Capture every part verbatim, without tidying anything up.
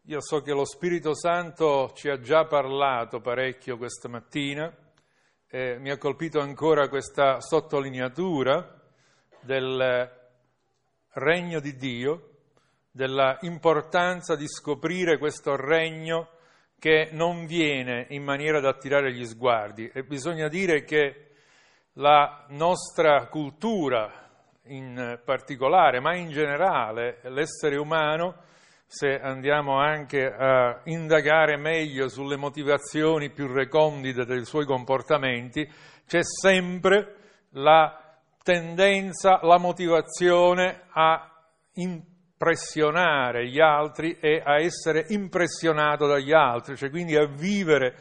Io so che lo Spirito Santo ci ha già parlato parecchio questa mattina e mi ha colpito ancora questa sottolineatura del regno di Dio, della importanza di scoprire questo regno che non viene in maniera da attirare gli sguardi. E bisogna dire che la nostra cultura in particolare, ma in generale l'essere umano, se andiamo anche a indagare meglio sulle motivazioni più recondite dei suoi comportamenti, c'è sempre la tendenza, la motivazione a impressionare gli altri e a essere impressionato dagli altri, cioè quindi a vivere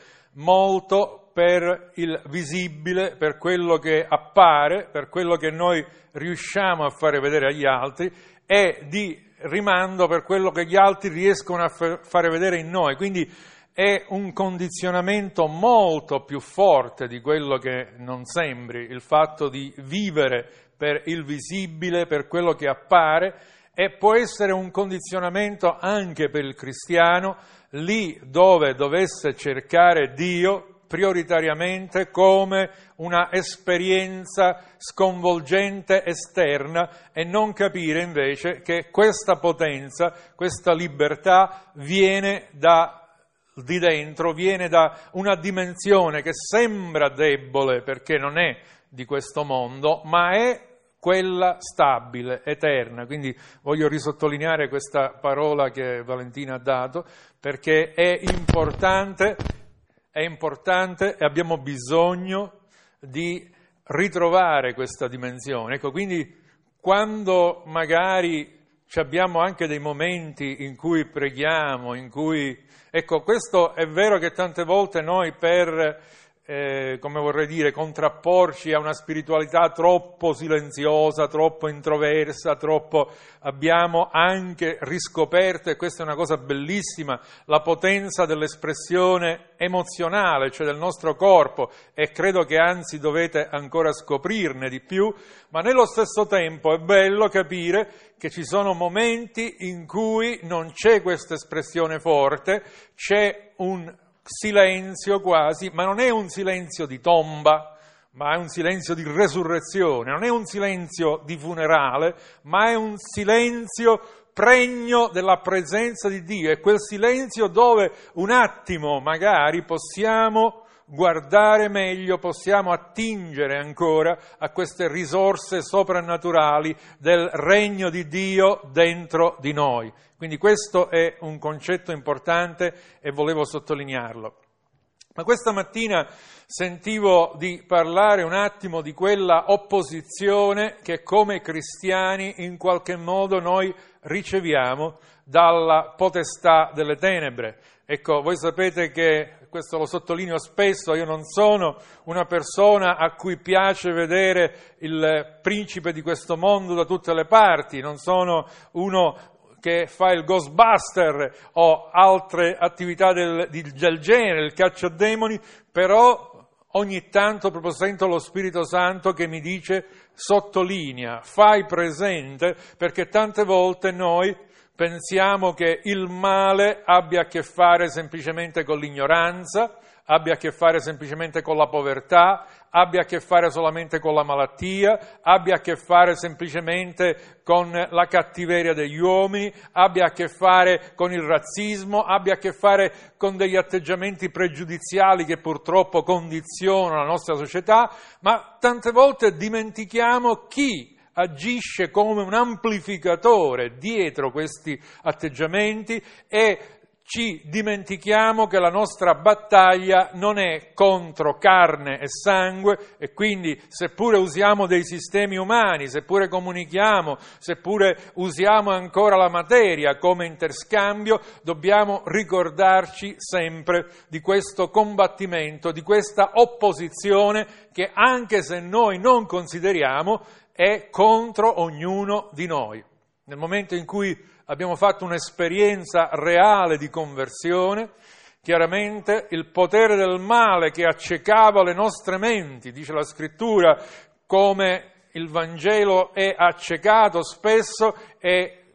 molto per il visibile, per quello che appare, per quello che noi riusciamo a fare vedere agli altri e di rimando per quello che gli altri riescono a fare vedere in noi. Quindi è un condizionamento molto più forte di quello che non sembri, il fatto di vivere per il visibile, per quello che appare, e può essere un condizionamento anche per il cristiano, lì dove dovesse cercare Dio prioritariamente come una esperienza sconvolgente esterna e non capire invece che questa potenza, questa libertà viene da di dentro, viene da una dimensione che sembra debole perché non è di questo mondo, ma è quella stabile, eterna. Quindi voglio risottolineare questa parola che Valentina ha dato, perché è importante, è importante e abbiamo bisogno di ritrovare questa dimensione. Ecco, quindi quando magari abbiamo anche dei momenti in cui preghiamo, in cui... Ecco, questo è vero che tante volte noi per... Eh, come vorrei dire, contrapporci a una spiritualità troppo silenziosa, troppo introversa, troppo abbiamo anche riscoperto, e questa è una cosa bellissima, la potenza dell'espressione emozionale, cioè del nostro corpo, e credo che anzi dovete ancora scoprirne di più, ma nello stesso tempo è bello capire che ci sono momenti in cui non c'è questa espressione forte, c'è un silenzio quasi, ma non è un silenzio di tomba, ma è un silenzio di resurrezione, non è un silenzio di funerale, ma è un silenzio pregno della presenza di Dio, è quel silenzio dove un attimo magari possiamo guardare meglio, possiamo attingere ancora a queste risorse soprannaturali del regno di Dio dentro di noi. Quindi questo è un concetto importante e volevo sottolinearlo. Ma questa mattina sentivo di parlare un attimo di quella opposizione che come cristiani in qualche modo noi riceviamo dalla potestà delle tenebre. Ecco, voi sapete che, questo lo sottolineo spesso, io non sono una persona a cui piace vedere il principe di questo mondo da tutte le parti, non sono uno che fa il Ghostbuster o altre attività del, del genere, il cacciademoni, però ogni tanto proprio sento lo Spirito Santo che mi dice sottolinea, fai presente, perché tante volte noi pensiamo che il male abbia a che fare semplicemente con l'ignoranza, abbia a che fare semplicemente con la povertà, abbia a che fare solamente con la malattia, abbia a che fare semplicemente con la cattiveria degli uomini, abbia a che fare con il razzismo, abbia a che fare con degli atteggiamenti pregiudiziali che purtroppo condizionano la nostra società, ma tante volte dimentichiamo chi agisce come un amplificatore dietro questi atteggiamenti e ci dimentichiamo che la nostra battaglia non è contro carne e sangue e quindi seppure usiamo dei sistemi umani, seppure comunichiamo, seppure usiamo ancora la materia come interscambio, dobbiamo ricordarci sempre di questo combattimento, di questa opposizione che anche se noi non consideriamo è contro ognuno di noi. Nel momento in cui abbiamo fatto un'esperienza reale di conversione, chiaramente il potere del male che accecava le nostre menti, dice la Scrittura, come il Vangelo è accecato spesso e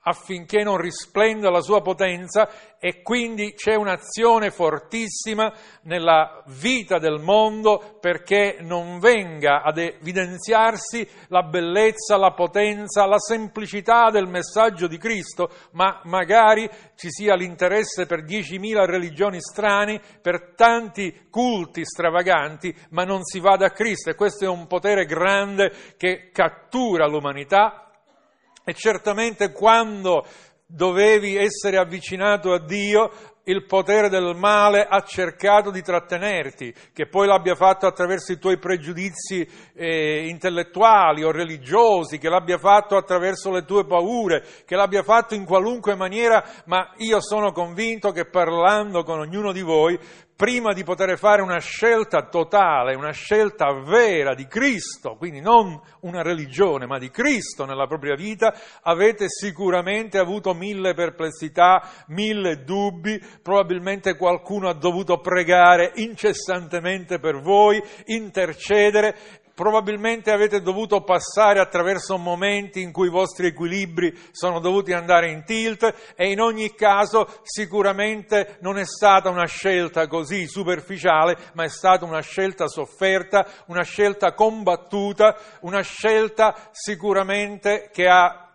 affinché non risplenda la sua potenza, e quindi c'è un'azione fortissima nella vita del mondo perché non venga ad evidenziarsi la bellezza, la potenza, la semplicità del messaggio di Cristo, ma magari ci sia l'interesse per diecimila religioni strane, per tanti culti stravaganti, ma non si vada a Cristo, e questo è un potere grande che cattura l'umanità. E certamente quando dovevi essere avvicinato a Dio, il potere del male ha cercato di trattenerti, che poi l'abbia fatto attraverso i tuoi pregiudizi eh, intellettuali o religiosi, che l'abbia fatto attraverso le tue paure, che l'abbia fatto in qualunque maniera, ma io sono convinto che parlando con ognuno di voi, prima di poter fare una scelta totale, una scelta vera di Cristo, quindi non una religione, ma di Cristo nella propria vita, avete sicuramente avuto mille perplessità, mille dubbi, probabilmente qualcuno ha dovuto pregare incessantemente per voi, intercedere. Probabilmente avete dovuto passare attraverso momenti in cui i vostri equilibri sono dovuti andare in tilt, e in ogni caso sicuramente non è stata una scelta così superficiale, ma è stata una scelta sofferta, una scelta combattuta, una scelta sicuramente che ha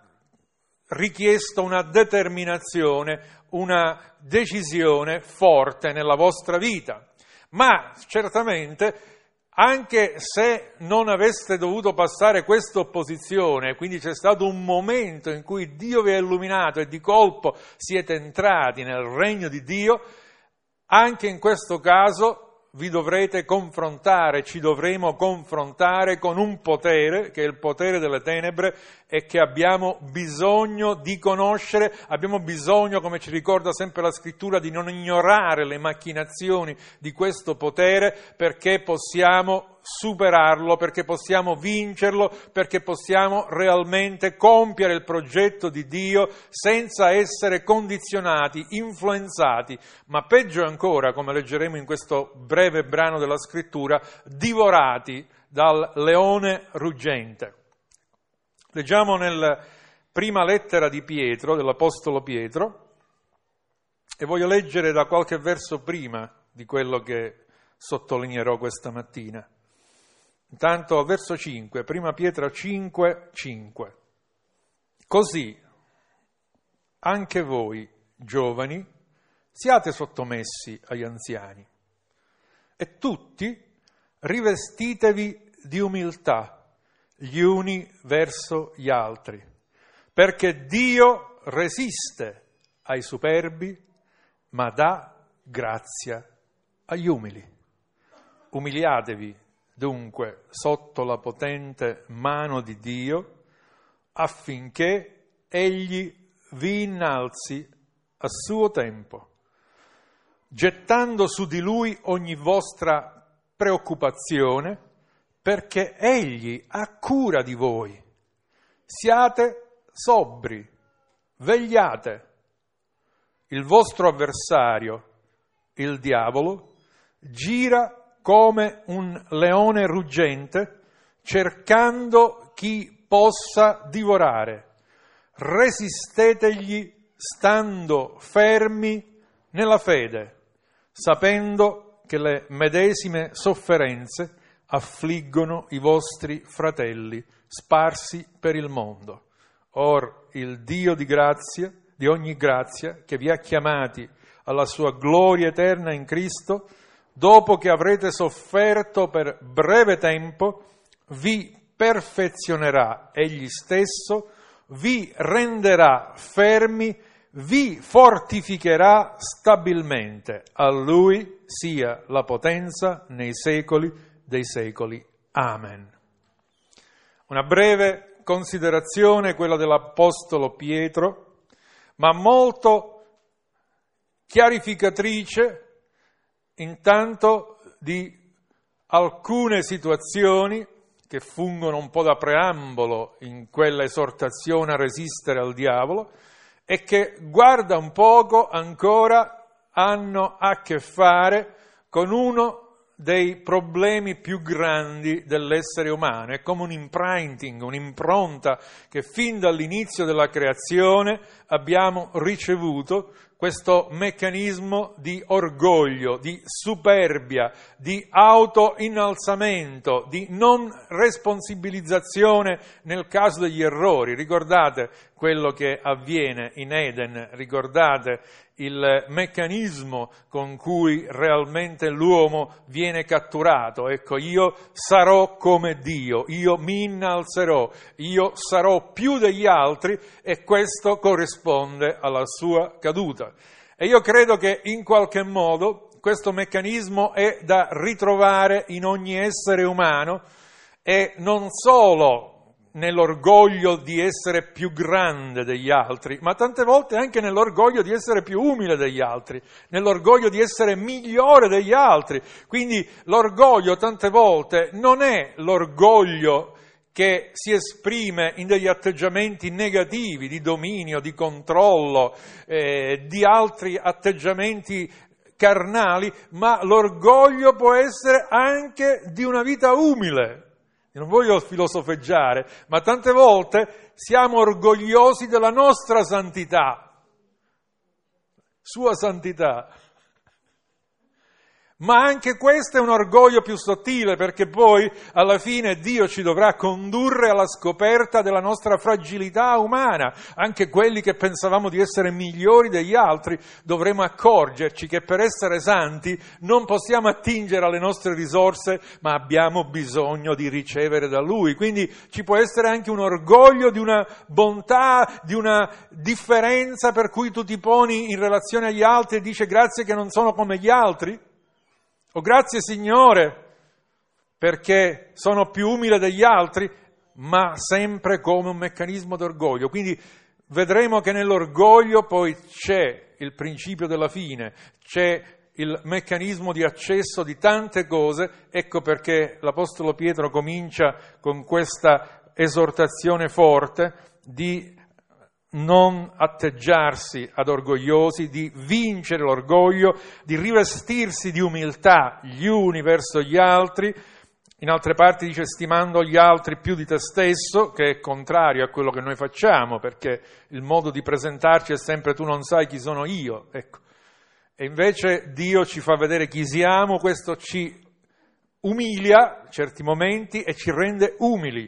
richiesto una determinazione, una decisione forte nella vostra vita. Ma certamente, anche se non aveste dovuto passare questa opposizione, quindi c'è stato un momento in cui Dio vi ha illuminato e di colpo siete entrati nel regno di Dio, anche in questo caso vi dovrete confrontare, ci dovremo confrontare con un potere, che è il potere delle tenebre, e che abbiamo bisogno di conoscere, abbiamo bisogno, come ci ricorda sempre la Scrittura, di non ignorare le macchinazioni di questo potere, perché possiamo superarlo, perché possiamo vincerlo, perché possiamo realmente compiere il progetto di Dio senza essere condizionati, influenzati, ma peggio ancora, come leggeremo in questo breve brano della Scrittura, divorati dal leone ruggente. Leggiamo nella prima lettera di Pietro, dell'Apostolo Pietro, e voglio leggere da qualche verso prima di quello che sottolineerò questa mattina. Intanto al verso cinque, prima Pietro cinque, cinque. Così anche voi, giovani, siate sottomessi agli anziani, e tutti rivestitevi di umiltà gli uni verso gli altri, perché Dio resiste ai superbi, ma dà grazia agli umili. Umiliatevi dunque sotto la potente mano di Dio, affinché Egli vi innalzi a suo tempo, gettando su di Lui ogni vostra preoccupazione, perché Egli ha cura di voi. Siate sobri, vegliate. Il vostro avversario, il diavolo, gira come un leone ruggente, cercando chi possa divorare. Resistetegli stando fermi nella fede, sapendo che le medesime sofferenze affliggono i vostri fratelli sparsi per il mondo. Or il Dio di grazia, di ogni grazia, che vi ha chiamati alla sua gloria eterna in Cristo, dopo che avrete sofferto per breve tempo, vi perfezionerà Egli stesso, vi renderà fermi, vi fortificherà stabilmente. A Lui sia la potenza nei secoli dei secoli. Amen. Una breve considerazione, quella dell'Apostolo Pietro, ma molto chiarificatrice intanto di alcune situazioni che fungono un po' da preambolo in quella esortazione a resistere al diavolo e che, guarda un poco, ancora hanno a che fare con uno dei problemi più grandi dell'essere umano, è come un imprinting, un'impronta che fin dall'inizio della creazione abbiamo ricevuto, questo meccanismo di orgoglio, di superbia, di autoinnalzamento, di non responsabilizzazione nel caso degli errori. Ricordate quello che avviene in Eden, ricordate il meccanismo con cui realmente l'uomo viene catturato. Ecco, io sarò come Dio, io mi innalzerò, io sarò più degli altri, e questo corrisponde alla sua caduta. E io credo che in qualche modo questo meccanismo è da ritrovare in ogni essere umano, e non solo nell'orgoglio di essere più grande degli altri, ma tante volte anche nell'orgoglio di essere più umile degli altri, nell'orgoglio di essere migliore degli altri. Quindi l'orgoglio tante volte non è l'orgoglio che si esprime in degli atteggiamenti negativi, di dominio, di controllo, eh, di altri atteggiamenti carnali, ma l'orgoglio può essere anche di una vita umile. Io non voglio filosofeggiare, ma tante volte siamo orgogliosi della nostra santità, sua santità. Ma anche questo è un orgoglio più sottile, perché poi alla fine Dio ci dovrà condurre alla scoperta della nostra fragilità umana. Anche quelli che pensavamo di essere migliori degli altri dovremo accorgerci che per essere santi non possiamo attingere alle nostre risorse, ma abbiamo bisogno di ricevere da Lui. Quindi ci può essere anche un orgoglio di una bontà, di una differenza per cui tu ti poni in relazione agli altri e dici grazie che non sono come gli altri. O grazie Signore, perché sono più umile degli altri, ma sempre come un meccanismo d'orgoglio. Quindi vedremo che nell'orgoglio poi c'è il principio della fine, c'è il meccanismo di accesso di tante cose. Ecco perché l'Apostolo Pietro comincia con questa esortazione forte di non atteggiarsi ad orgogliosi, di vincere l'orgoglio, di rivestirsi di umiltà gli uni verso gli altri. In altre parti dice stimando gli altri più di te stesso, che è contrario a quello che noi facciamo, perché il modo di presentarci è sempre tu non sai chi sono io, ecco. E invece Dio ci fa vedere chi siamo, questo ci umilia in certi momenti e ci rende umili.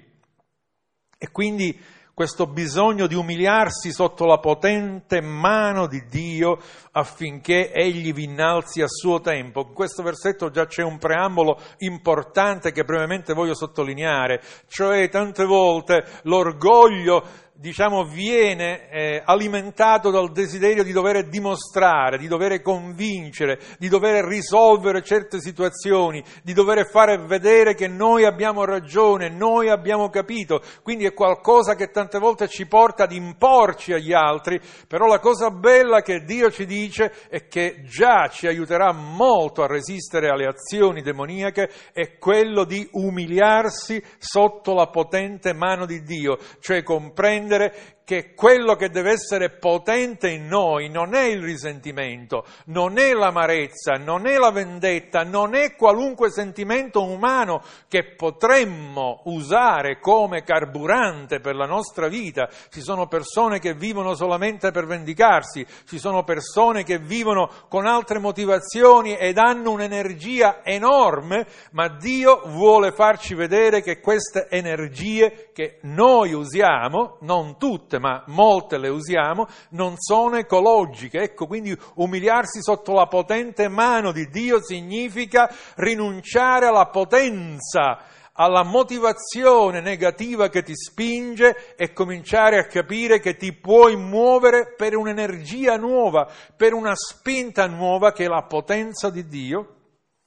E quindi questo bisogno di umiliarsi sotto la potente mano di Dio affinché Egli vi innalzi a suo tempo. In questo versetto già c'è un preambolo importante che brevemente voglio sottolineare, cioè tante volte l'orgoglio, diciamo, viene eh, alimentato dal desiderio di dover dimostrare, di dover convincere, di dover risolvere certe situazioni, di dover fare vedere che noi abbiamo ragione, noi abbiamo capito. Quindi è qualcosa che tante volte ci porta ad imporci agli altri, però la cosa bella che Dio ci dice è che già ci aiuterà molto a resistere alle azioni demoniache, è quello di umiliarsi sotto la potente mano di Dio, cioè comprendere che quello che deve essere potente in noi non è il risentimento, non è l'amarezza, non è la vendetta, non è qualunque sentimento umano che potremmo usare come carburante per la nostra vita. Ci sono persone che vivono solamente per vendicarsi, ci sono persone che vivono con altre motivazioni ed hanno un'energia enorme, ma Dio vuole farci vedere che queste energie che noi usiamo, non tutte, ma molte le usiamo, non sono ecologiche. Ecco, quindi umiliarsi sotto la potente mano di Dio significa rinunciare alla potenza, alla motivazione negativa che ti spinge e cominciare a capire che ti puoi muovere per un'energia nuova, per una spinta nuova che è la potenza di Dio.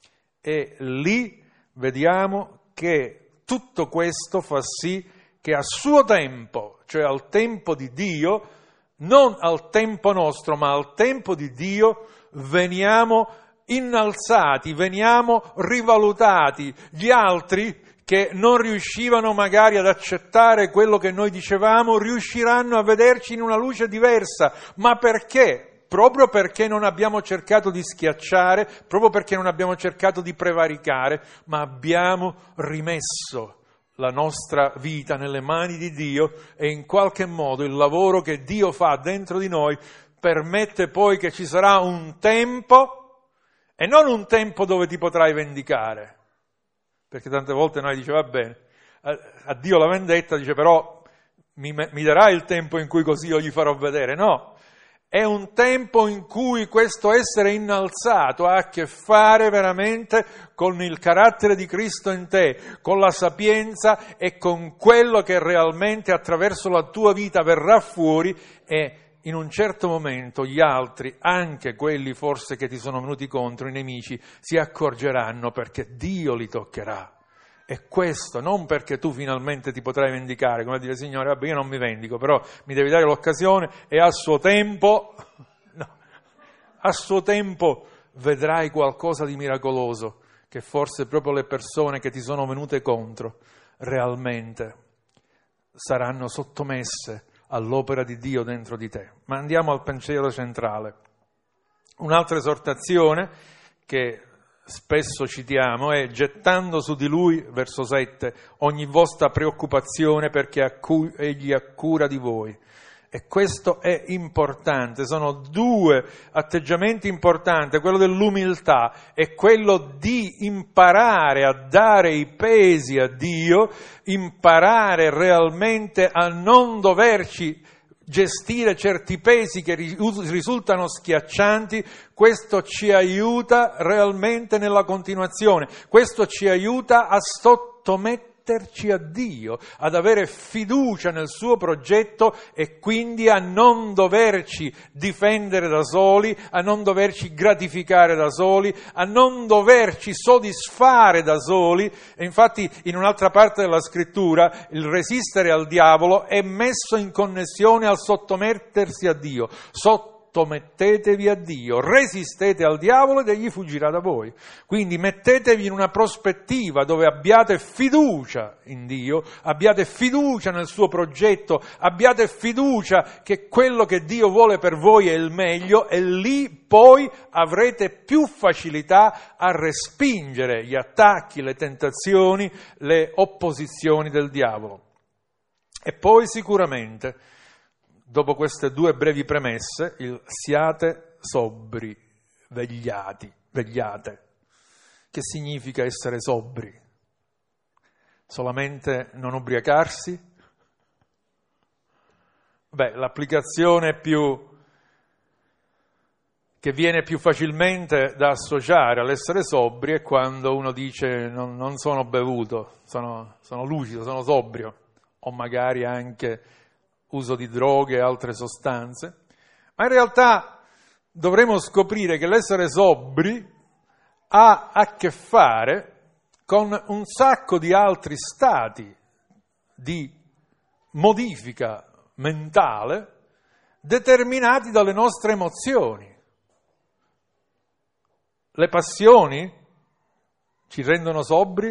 E lì vediamo che tutto questo fa sì che a suo tempo, cioè al tempo di Dio, non al tempo nostro, ma al tempo di Dio, veniamo innalzati, veniamo rivalutati. Gli altri che non riuscivano magari ad accettare quello che noi dicevamo, riusciranno a vederci in una luce diversa. Ma perché? proprio perché non abbiamo cercato di schiacciare, proprio perché non abbiamo cercato di prevaricare, ma abbiamo rimesso la nostra vita nelle mani di Dio e in qualche modo il lavoro che Dio fa dentro di noi permette poi che ci sarà un tempo, e non un tempo dove ti potrai vendicare, perché tante volte noi dice va bene, a Dio la vendetta, dice però mi, mi darà il tempo in cui così io gli farò vedere. No, è un tempo in cui questo essere innalzato ha a che fare veramente con il carattere di Cristo in te, con la sapienza e con quello che realmente attraverso la tua vita verrà fuori, e in un certo momento gli altri, anche quelli forse che ti sono venuti contro, i nemici, si accorgeranno perché Dio li toccherà. E questo non perché tu finalmente ti potrai vendicare, come dire Signore, vabbè io non mi vendico, però mi devi dare l'occasione e a suo tempo, no, a suo tempo vedrai qualcosa di miracoloso, che forse proprio le persone che ti sono venute contro realmente saranno sottomesse all'opera di Dio dentro di te. Ma andiamo al pensiero centrale. Un'altra esortazione che spesso citiamo è: gettando su di lui, verso sette, ogni vostra preoccupazione perché accu- egli ha cura di voi. E questo è importante, sono due atteggiamenti importanti, quello dell'umiltà e quello di imparare a dare i pesi a Dio, imparare realmente a non doverci gestire certi pesi che risultano schiaccianti. Questo ci aiuta realmente nella continuazione, questo ci aiuta a sottometterci a Dio, ad avere fiducia nel suo progetto e quindi a non doverci difendere da soli, a non doverci gratificare da soli, a non doverci soddisfare da soli. E infatti in un'altra parte della scrittura il resistere al diavolo è messo in connessione al sottomettersi a Dio. Sottomettetevi a Dio, resistete al diavolo ed egli fuggirà da voi. Quindi mettetevi in una prospettiva dove abbiate fiducia in Dio, abbiate fiducia nel suo progetto, abbiate fiducia che quello che Dio vuole per voi è il meglio, e lì poi avrete più facilità a respingere gli attacchi, le tentazioni, le opposizioni del diavolo. E poi sicuramente, dopo queste due brevi premesse, il siate sobri, vegliati, vegliate. Che significa essere sobri? Solamente non ubriacarsi? Beh, l'applicazione più che viene più facilmente da associare all'essere sobri è quando uno dice non, non sono bevuto, sono, sono lucido, sono sobrio, o magari anche uso di droghe e altre sostanze. Ma in realtà dovremo scoprire che l'essere sobri ha a che fare con un sacco di altri stati di modifica mentale determinati dalle nostre emozioni. Le passioni ci rendono sobri?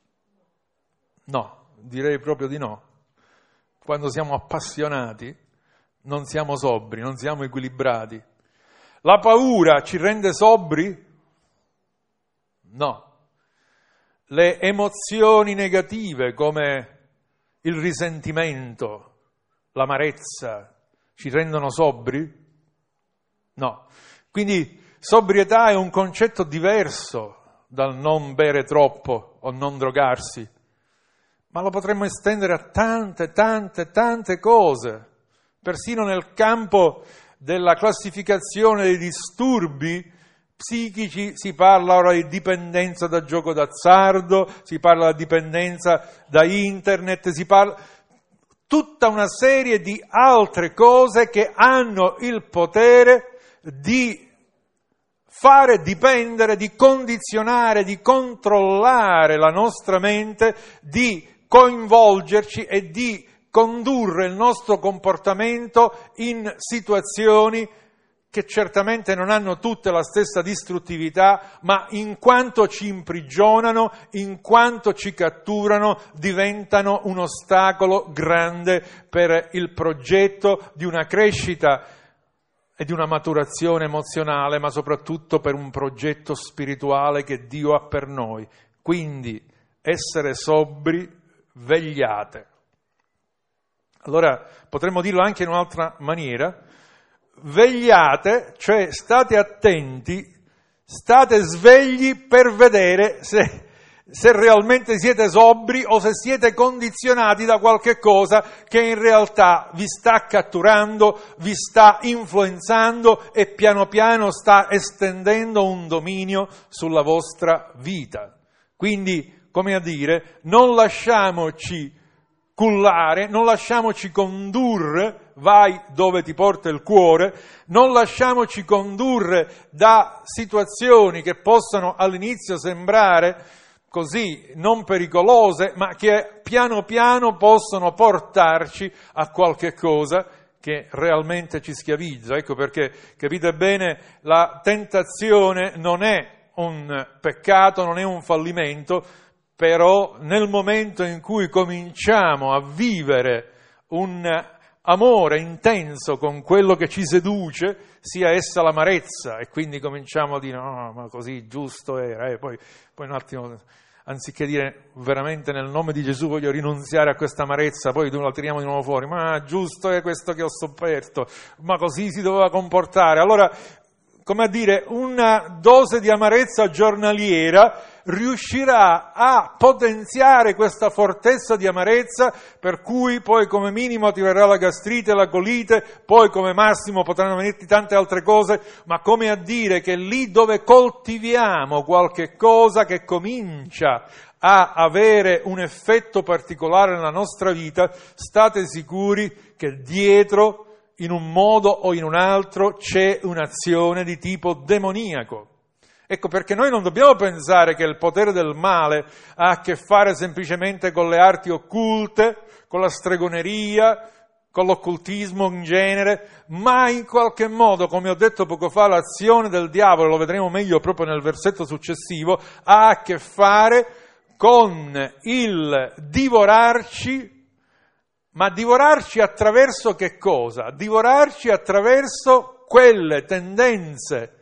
No, direi proprio di no. Quando siamo appassionati non siamo sobri, non siamo equilibrati. La paura ci rende sobri? No. Le emozioni negative come il risentimento, l'amarezza, ci rendono sobri? No. Quindi sobrietà è un concetto diverso dal non bere troppo o non drogarsi, ma lo potremmo estendere a tante, tante, tante cose. Persino nel campo della classificazione dei disturbi psichici si parla ora di dipendenza da gioco d'azzardo, si parla di dipendenza da internet, si parla tutta una serie di altre cose che hanno il potere di fare dipendere, di condizionare, di controllare la nostra mente, di coinvolgerci e di condurre il nostro comportamento in situazioni che certamente non hanno tutte la stessa distruttività, ma in quanto ci imprigionano, in quanto ci catturano, diventano un ostacolo grande per il progetto di una crescita e di una maturazione emozionale, ma soprattutto per un progetto spirituale che Dio ha per noi. Quindi essere sobri, vegliate. Allora potremmo dirlo anche in un'altra maniera: vegliate, cioè state attenti, state svegli per vedere se, se realmente siete sobri o se siete condizionati da qualche cosa che in realtà vi sta catturando, vi sta influenzando e piano piano sta estendendo un dominio sulla vostra vita. Quindi, come a dire, non lasciamoci cullare, non lasciamoci condurre, vai dove ti porta il cuore, non lasciamoci condurre da situazioni che possano all'inizio sembrare così non pericolose, ma che piano piano possono portarci a qualche cosa che realmente ci schiavizza. Ecco perché, capite bene, la tentazione non è un peccato, non è un fallimento, però nel momento in cui cominciamo a vivere un amore intenso con quello che ci seduce, sia essa l'amarezza, e quindi cominciamo a dire no, ma così giusto era, e poi, poi un attimo, anziché dire veramente nel nome di Gesù voglio rinunziare a questa amarezza, poi la tiriamo di nuovo fuori, ma giusto è questo che ho sofferto, ma così si doveva comportare. Allora, come a dire, una dose di amarezza giornaliera riuscirà a potenziare questa fortezza di amarezza, per cui poi come minimo ti verrà la gastrite, la colite, poi come massimo potranno venirti tante altre cose, ma come a dire che lì dove coltiviamo qualche cosa che comincia a avere un effetto particolare nella nostra vita, state sicuri che dietro, in un modo o in un altro, c'è un'azione di tipo demoniaco. Ecco perché noi non dobbiamo pensare che il potere del male ha a che fare semplicemente con le arti occulte, con la stregoneria, con l'occultismo in genere, ma in qualche modo, come ho detto poco fa, l'azione del diavolo, lo vedremo meglio proprio nel versetto successivo, ha a che fare con il divorarci. Ma divorarci attraverso che cosa? Divorarci attraverso quelle tendenze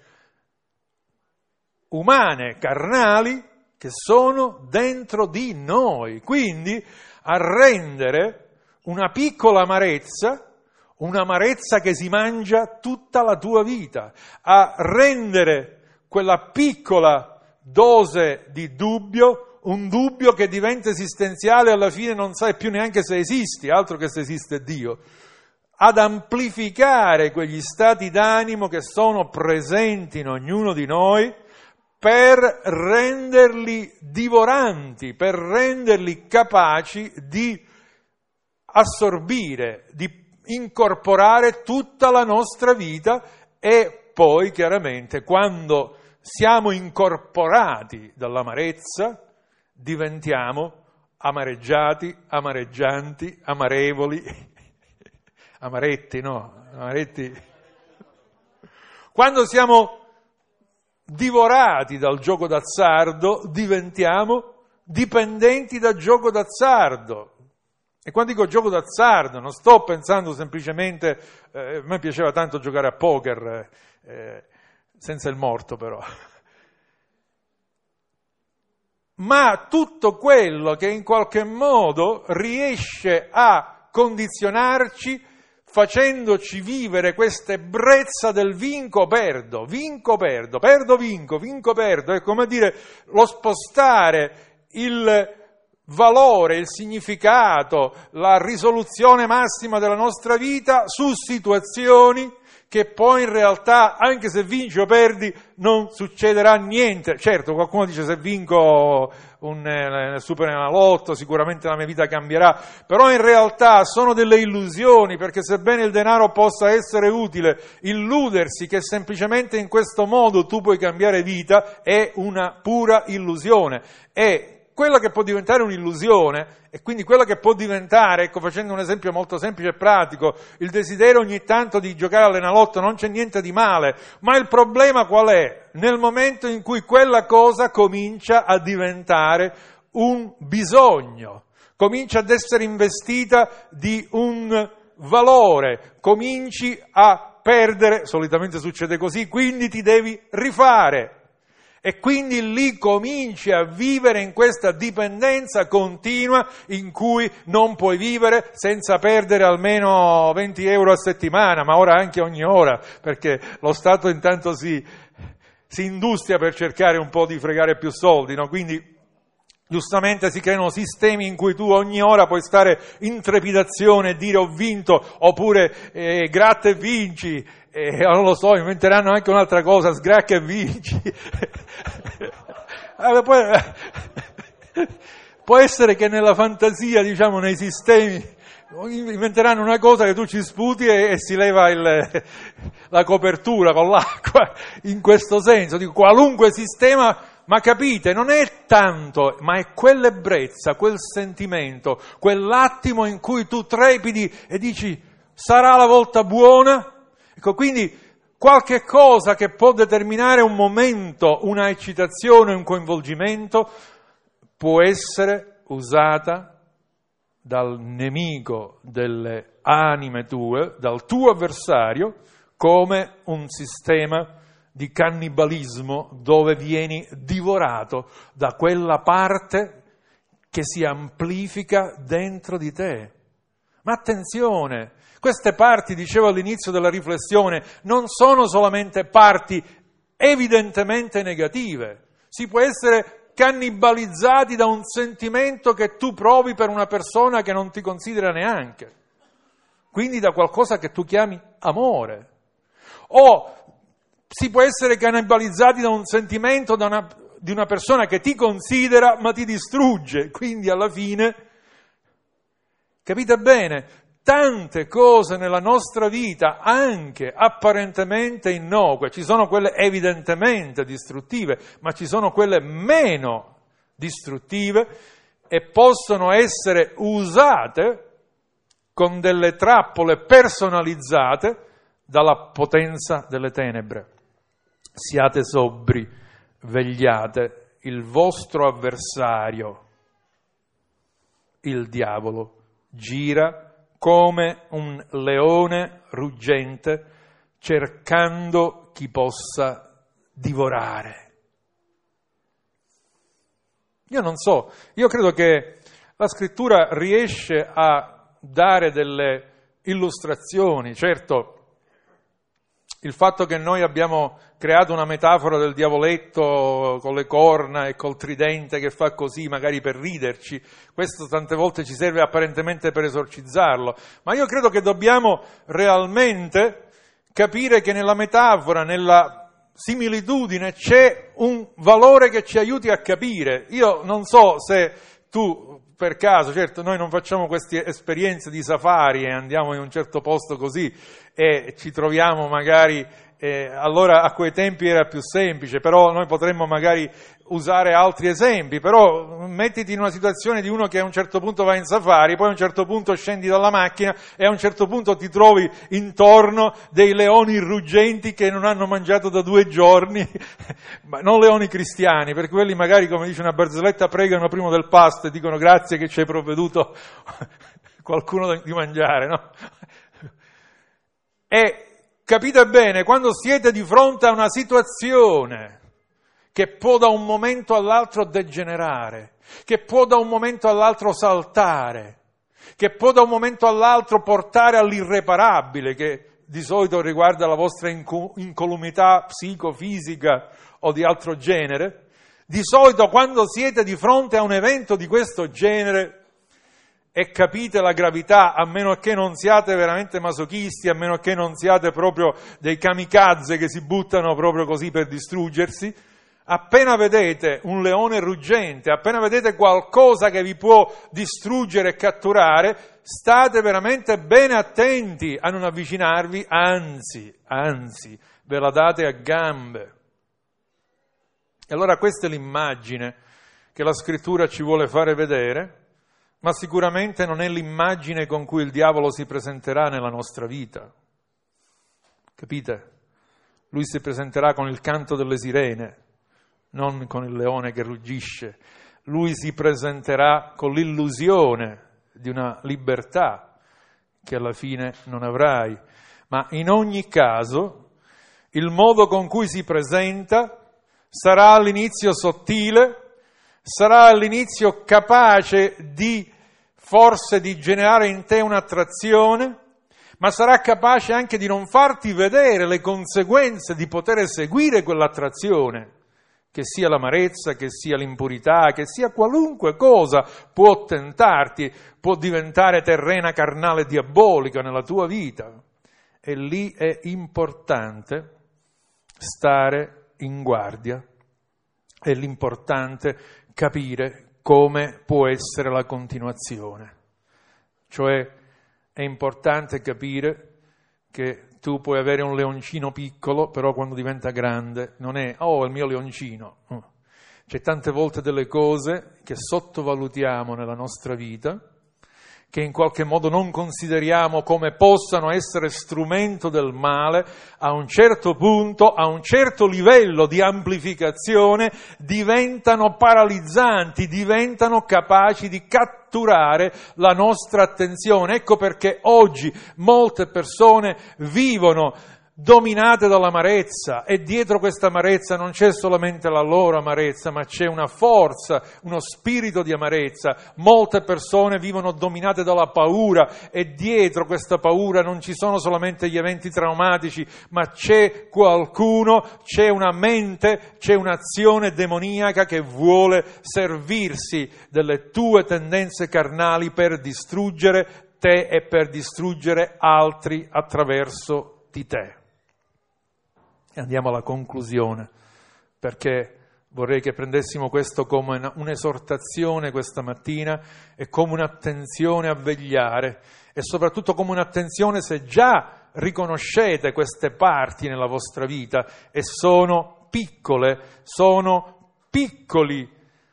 umane, carnali, che sono dentro di noi. Quindi a rendere una piccola amarezza, un'amarezza che si mangia tutta la tua vita, a rendere quella piccola dose di dubbio un dubbio che diventa esistenziale e alla fine non sai più neanche se esisti, altro che se esiste Dio, ad amplificare quegli stati d'animo che sono presenti in ognuno di noi per renderli divoranti, per renderli capaci di assorbire, di incorporare tutta la nostra vita e poi chiaramente quando siamo incorporati dall'amarezza diventiamo amareggiati, amareggianti, amarevoli, amaretti, no, amaretti. Quando siamo divorati dal gioco d'azzardo, diventiamo dipendenti dal gioco d'azzardo. E quando dico gioco d'azzardo, non sto pensando semplicemente, eh, a me piaceva tanto giocare a poker, eh, senza il morto però. Ma tutto quello che in qualche modo riesce a condizionarci facendoci vivere questa ebbrezza del vinco perdo, vinco perdo, perdo vinco, vinco perdo, è come dire lo spostare il valore, il significato, la risoluzione massima della nostra vita su situazioni che poi in realtà, anche se vinci o perdi, non succederà niente. Certo, qualcuno dice se vinco un eh, Superenalotto sicuramente la mia vita cambierà, però in realtà sono delle illusioni, perché sebbene il denaro possa essere utile, illudersi che semplicemente in questo modo tu puoi cambiare vita è una pura illusione. E quella che può diventare un'illusione, e quindi quella che può diventare, ecco facendo un esempio molto semplice e pratico, il desiderio ogni tanto di giocare all'Enalotto, non c'è niente di male, ma il problema qual è? Nel momento in cui quella cosa comincia a diventare un bisogno, comincia ad essere investita di un valore, cominci a perdere, solitamente succede così, quindi ti devi rifare. E quindi lì cominci a vivere in questa dipendenza continua in cui non puoi vivere senza perdere almeno venti euro a settimana, ma ora anche ogni ora, perché lo Stato intanto si, si industria per cercare un po' di fregare più soldi, no? Quindi giustamente si creano sistemi in cui tu ogni ora puoi stare in trepidazione e dire ho vinto, oppure eh, gratta e vinci. E non lo so, inventeranno anche un'altra cosa, sgracca e vinci. Allora, poi, può essere che nella fantasia, diciamo, nei sistemi, inventeranno una cosa che tu ci sputi e, e si leva il, la copertura con l'acqua, in questo senso, di qualunque sistema, ma capite, non è tanto, ma è quell'ebbrezza, quel sentimento, quell'attimo in cui tu trepidi e dici sarà la volta buona. Ecco, quindi qualche cosa che può determinare un momento, una eccitazione, un coinvolgimento, può essere usata dal nemico delle anime tue, dal tuo avversario, come un sistema di cannibalismo dove vieni divorato da quella parte che si amplifica dentro di te. Ma attenzione! Queste parti, dicevo all'inizio della riflessione, non sono solamente parti evidentemente negative. Si può essere cannibalizzati da un sentimento che tu provi per una persona che non ti considera neanche. Quindi da qualcosa che tu chiami amore. O si può essere cannibalizzati da un sentimento da una, di una persona che ti considera ma ti distrugge. Quindi alla fine, capite bene? Tante cose nella nostra vita, anche apparentemente innocue, ci sono quelle evidentemente distruttive, ma ci sono quelle meno distruttive e possono essere usate con delle trappole personalizzate dalla potenza delle tenebre. Siate sobri, vegliate, il vostro avversario, il diavolo, gira come un leone ruggente cercando chi possa divorare. Io non so, io credo che la scrittura riesce a dare delle illustrazioni. Certo, il fatto che noi abbiamo creato una metafora del diavoletto con le corna e col tridente che fa così, magari per riderci, questo tante volte ci serve apparentemente per esorcizzarlo, ma io credo che dobbiamo realmente capire che nella metafora, nella similitudine, c'è un valore che ci aiuti a capire. Io non so se tu, per caso, certo noi non facciamo queste esperienze di safari e andiamo in un certo posto così e ci troviamo magari, eh, allora a quei tempi era più semplice, però noi potremmo magari usare altri esempi, però mettiti in una situazione di uno che a un certo punto va in safari, poi a un certo punto scendi dalla macchina e a un certo punto ti trovi intorno dei leoni ruggenti che non hanno mangiato da due giorni, ma non leoni cristiani, perché quelli magari, come dice una barzelletta, pregano prima del pasto e dicono grazie che ci hai provveduto qualcuno di mangiare, no? E capite bene, quando siete di fronte a una situazione che può da un momento all'altro degenerare, che può da un momento all'altro saltare, che può da un momento all'altro portare all'irreparabile, che di solito riguarda la vostra incolumità psicofisica o di altro genere, di solito quando siete di fronte a un evento di questo genere e capite la gravità, a meno che non siate veramente masochisti, a meno che non siate proprio dei kamikaze che si buttano proprio così per distruggersi, appena vedete un leone ruggente, appena vedete qualcosa che vi può distruggere e catturare, state veramente bene attenti a non avvicinarvi, anzi, anzi, ve la date a gambe. E allora questa è l'immagine che la scrittura ci vuole fare vedere, ma sicuramente non è l'immagine con cui il diavolo si presenterà nella nostra vita. Capite? Lui si presenterà con il canto delle sirene, non con il leone che ruggisce. Lui si presenterà con l'illusione di una libertà che alla fine non avrai. ma in ogni caso il modo con cui si presenta sarà all'inizio sottile, sarà all'inizio capace di forse di generare in te un'attrazione, ma sarà capace anche di non farti vedere le conseguenze di poter seguire quell'attrazione, che sia l'amarezza, che sia l'impurità, che sia qualunque cosa può tentarti, può diventare terrena carnale diabolica nella tua vita. E lì è importante stare in guardia, è l'importante capire come può essere la continuazione. Cioè è importante capire che tu puoi avere un leoncino piccolo, però quando diventa grande non è «oh, il mio leoncino». C'è tante volte delle cose che sottovalutiamo nella nostra vita, che in qualche modo non consideriamo come possano essere strumento del male, a un certo punto, a un certo livello di amplificazione, diventano paralizzanti, diventano capaci di catturare la nostra attenzione. Ecco perché oggi molte persone vivono dominate dall'amarezza, e dietro questa amarezza non c'è solamente la loro amarezza, ma c'è una forza, uno spirito di amarezza. Molte persone vivono dominate dalla paura, e dietro questa paura non ci sono solamente gli eventi traumatici, ma c'è qualcuno, c'è una mente, c'è un'azione demoniaca che vuole servirsi delle tue tendenze carnali per distruggere te e per distruggere altri attraverso di te. E andiamo alla conclusione, perché vorrei che prendessimo questo come un'esortazione questa mattina e come un'attenzione a vegliare, e soprattutto come un'attenzione se già riconoscete queste parti nella vostra vita e sono piccole, sono piccoli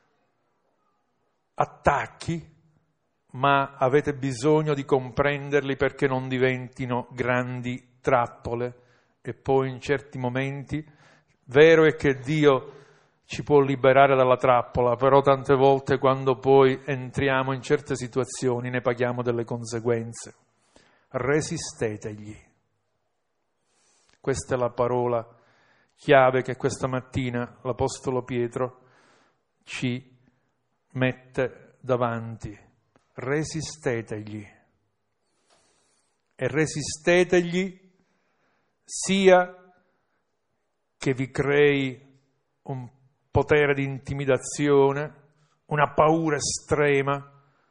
attacchi, ma avete bisogno di comprenderli perché non diventino grandi trappole. E poi in certi momenti, vero è che Dio ci può liberare dalla trappola, però tante volte quando poi entriamo in certe situazioni ne paghiamo delle conseguenze. Resistetegli. Questa è la parola chiave che questa mattina l'Apostolo Pietro ci mette davanti. Resistetegli. E resistetegli sia che vi crei un potere di intimidazione, una paura estrema,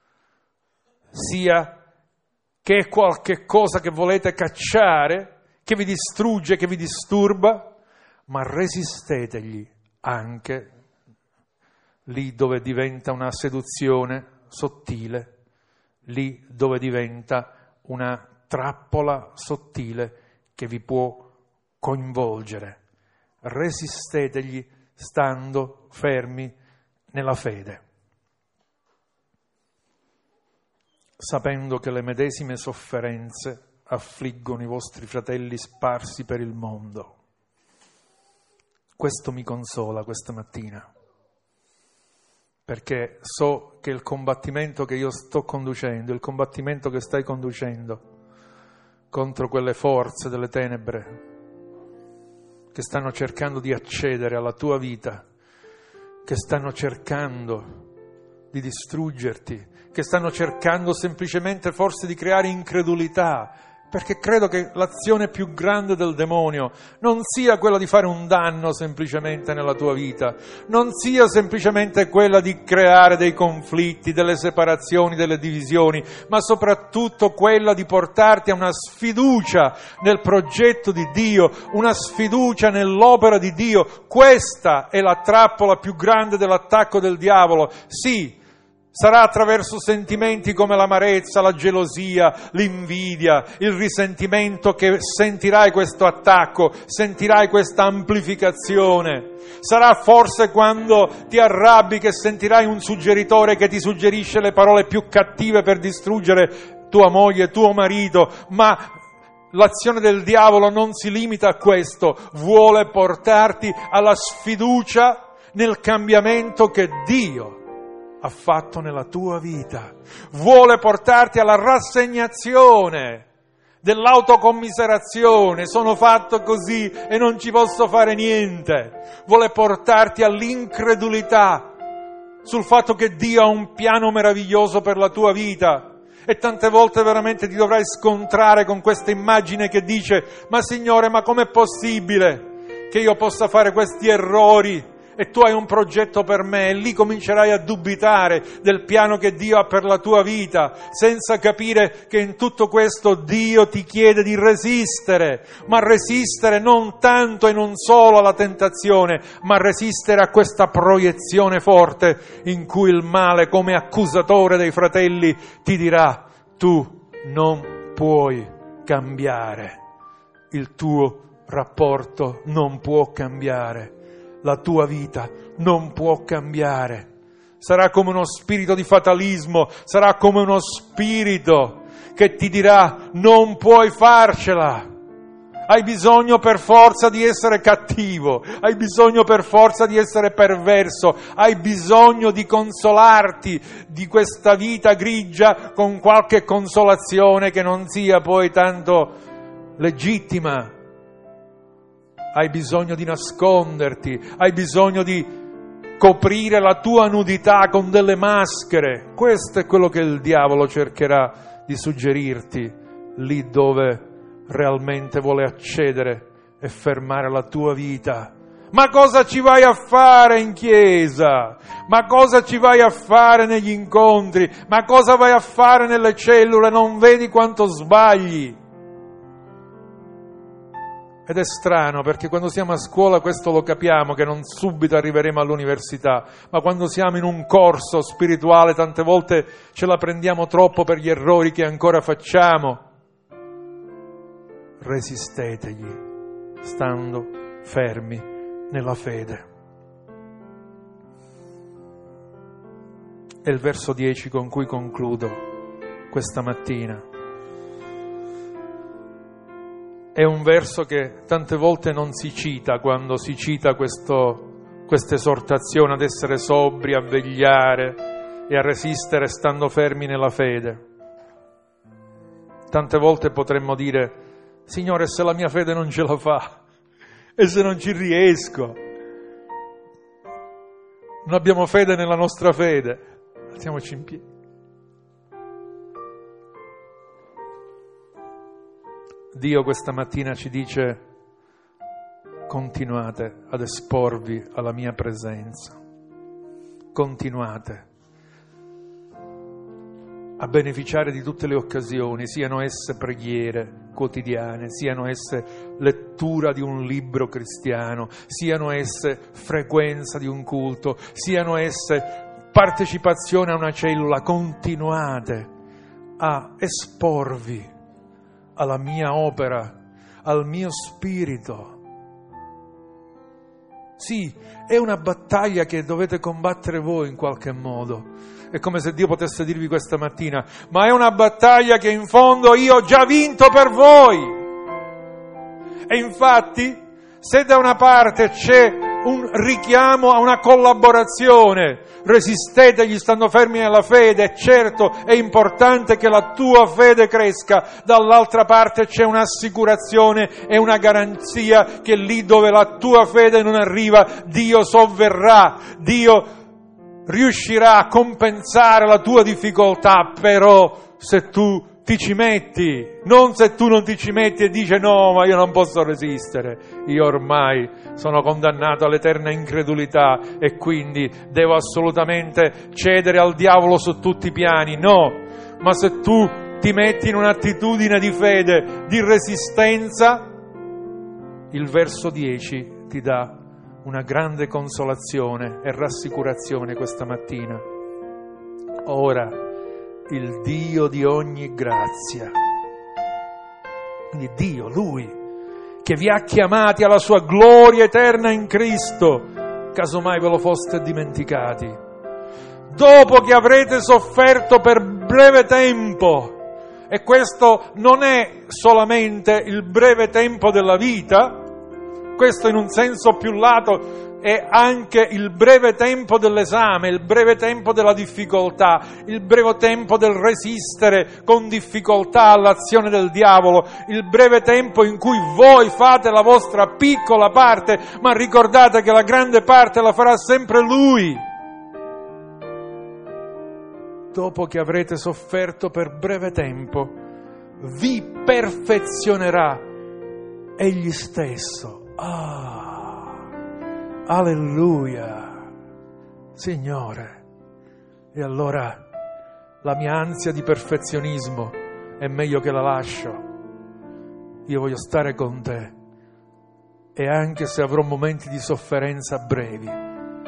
sia che è qualche cosa che volete cacciare, che vi distrugge, che vi disturba, ma resistetegli anche lì dove diventa una seduzione sottile, lì dove diventa una trappola sottile che vi può coinvolgere. Resistetegli stando fermi nella fede, sapendo che le medesime sofferenze affliggono i vostri fratelli sparsi per il mondo. Questo mi consola questa mattina, perché so che il combattimento che io sto conducendo, il combattimento che stai conducendo contro quelle forze delle tenebre che stanno cercando di accedere alla tua vita, che stanno cercando di distruggerti, che stanno cercando semplicemente forse di creare incredulità, perché credo che l'azione più grande del demonio non sia quella di fare un danno semplicemente nella tua vita, non sia semplicemente quella di creare dei conflitti, delle separazioni, delle divisioni, ma soprattutto quella di portarti a una sfiducia nel progetto di Dio, una sfiducia nell'opera di Dio. Questa è la trappola più grande dell'attacco del diavolo. Sì, sarà attraverso sentimenti come l'amarezza, la gelosia, l'invidia, il risentimento che sentirai questo attacco, sentirai questa amplificazione. Sarà forse quando ti arrabbi che sentirai un suggeritore che ti suggerisce le parole più cattive per distruggere tua moglie, tuo marito, ma l'azione del diavolo non si limita a questo, vuole portarti alla sfiducia nel cambiamento che Dio ha fatto nella tua vita, vuole portarti alla rassegnazione dell'autocommiserazione, sono fatto così e non ci posso fare niente. Vuole portarti all'incredulità sul fatto che Dio ha un piano meraviglioso per la tua vita. E tante volte veramente ti dovrai scontrare con questa immagine che dice: ma Signore, ma com'è possibile che io possa fare questi errori? E tu hai un progetto per me, e lì comincerai a dubitare del piano che Dio ha per la tua vita, senza capire che in tutto questo Dio ti chiede di resistere, ma resistere non tanto e non solo alla tentazione, ma resistere a questa proiezione forte in cui il male, come accusatore dei fratelli, ti dirà: tu non puoi cambiare, il tuo rapporto non può cambiare, la tua vita non può cambiare. Sarà come uno spirito di fatalismo, sarà come uno spirito che ti dirà: non puoi farcela, hai bisogno per forza di essere cattivo, hai bisogno per forza di essere perverso, hai bisogno di consolarti di questa vita grigia con qualche consolazione che non sia poi tanto legittima. Hai bisogno di nasconderti, hai bisogno di coprire la tua nudità con delle maschere. Questo è quello che il diavolo cercherà di suggerirti lì dove realmente vuole accedere e fermare la tua vita. Ma cosa ci vai a fare in chiesa? Ma cosa ci vai a fare negli incontri? Ma cosa vai a fare nelle cellule? Non vedi quanto sbagli? Ed è strano, perché quando siamo a scuola questo lo capiamo, che non subito arriveremo all'università, ma quando siamo in un corso spirituale tante volte ce la prendiamo troppo per gli errori che ancora facciamo. Resistetegli, stando fermi nella fede. È il verso dieci con cui concludo questa mattina. È un verso che tante volte non si cita quando si cita questo, questa esortazione ad essere sobri, a vegliare e a resistere stando fermi nella fede. Tante volte potremmo dire: Signore, se la mia fede non ce la fa e se non ci riesco, non abbiamo fede nella nostra fede, alziamoci in piedi. Dio questa mattina ci dice: continuate ad esporvi alla mia presenza, continuate a beneficiare di tutte le occasioni, siano esse preghiere quotidiane, siano esse lettura di un libro cristiano, siano esse frequenza di un culto, siano esse partecipazione a una cellula. Continuate a esporvi alla mia opera, al mio spirito. Sì, è una battaglia che dovete combattere voi in qualche modo. È come se Dio potesse dirvi questa mattina: ma è una battaglia che in fondo io ho già vinto per voi. E infatti, se da una parte c'è un richiamo a una collaborazione, resistetegli stando fermi nella fede, certo è importante che la tua fede cresca, dall'altra parte c'è un'assicurazione e una garanzia che lì dove la tua fede non arriva, Dio sovverrà, Dio riuscirà a compensare la tua difficoltà, però se tu ti ci metti, non se tu non ti ci metti e dici: no, ma io non posso resistere, io ormai sono condannato all'eterna incredulità e quindi devo assolutamente cedere al diavolo su tutti i piani. No, ma se tu ti metti in un'attitudine di fede, di resistenza, il verso dieci ti dà una grande consolazione e rassicurazione questa mattina. Ora il Dio di ogni grazia, quindi Dio, Lui, che vi ha chiamati alla sua gloria eterna in Cristo, casomai ve lo foste dimenticati, dopo che avrete sofferto per breve tempo, e questo non è solamente il breve tempo della vita, questo in un senso più lato è anche il breve tempo dell'esame, il breve tempo della difficoltà, il breve tempo del resistere con difficoltà all'azione del diavolo, il breve tempo in cui voi fate la vostra piccola parte, ma ricordate che la grande parte la farà sempre Lui. Dopo che avrete sofferto per breve tempo, vi perfezionerà Egli stesso. Ah, alleluia, Signore. E allora la mia ansia di perfezionismo è meglio che la lascio. Io voglio stare con te, e anche se avrò momenti di sofferenza brevi,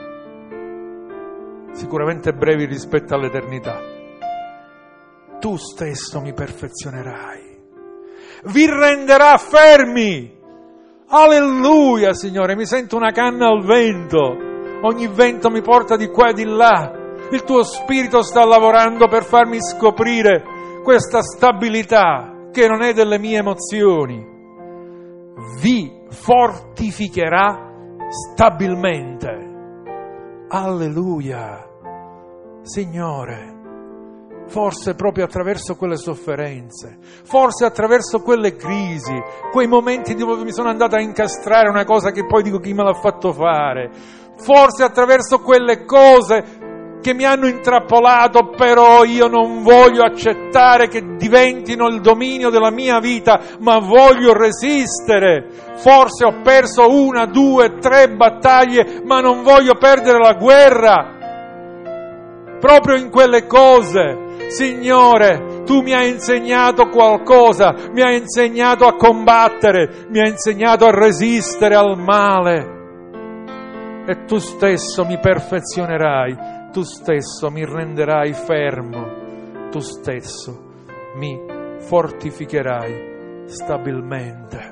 sicuramente brevi rispetto all'eternità, tu stesso mi perfezionerai, vi renderà fermi. Alleluia, Signore, mi sento una canna al vento, ogni vento mi porta di qua e di là, il tuo Spirito sta lavorando per farmi scoprire questa stabilità che non è delle mie emozioni. Vi fortificherà stabilmente. Alleluia, Signore, forse proprio attraverso quelle sofferenze, forse attraverso quelle crisi, quei momenti dove mi sono andato a incastrare una cosa che poi dico chi me l'ha fatto fare, forse attraverso quelle cose che mi hanno intrappolato, però io non voglio accettare che diventino il dominio della mia vita, ma voglio resistere. Forse ho perso una, due, tre battaglie, ma non voglio perdere la guerra. Proprio in quelle cose, Signore, tu mi hai insegnato qualcosa, mi hai insegnato a combattere, mi hai insegnato a resistere al male. E tu stesso mi perfezionerai. Tu stesso mi renderai fermo, tu stesso mi fortificherai stabilmente.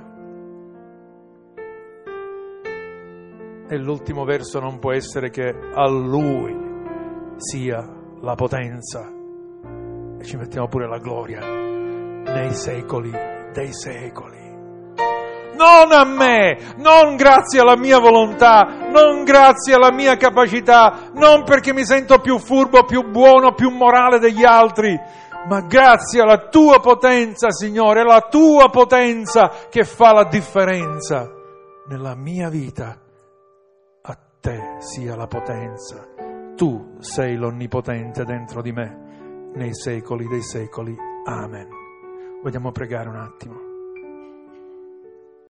E l'ultimo verso non può essere che a Lui sia la potenza, e ci mettiamo pure la gloria, nei secoli dei secoli. Non a me, non grazie alla mia volontà, non grazie alla mia capacità, non perché mi sento più furbo, più buono, più morale degli altri, ma grazie alla tua potenza, Signore, la tua potenza che fa la differenza nella mia vita. A te sia la potenza. Tu sei l'onnipotente dentro di me, nei secoli dei secoli. Amen. Vogliamo pregare un attimo.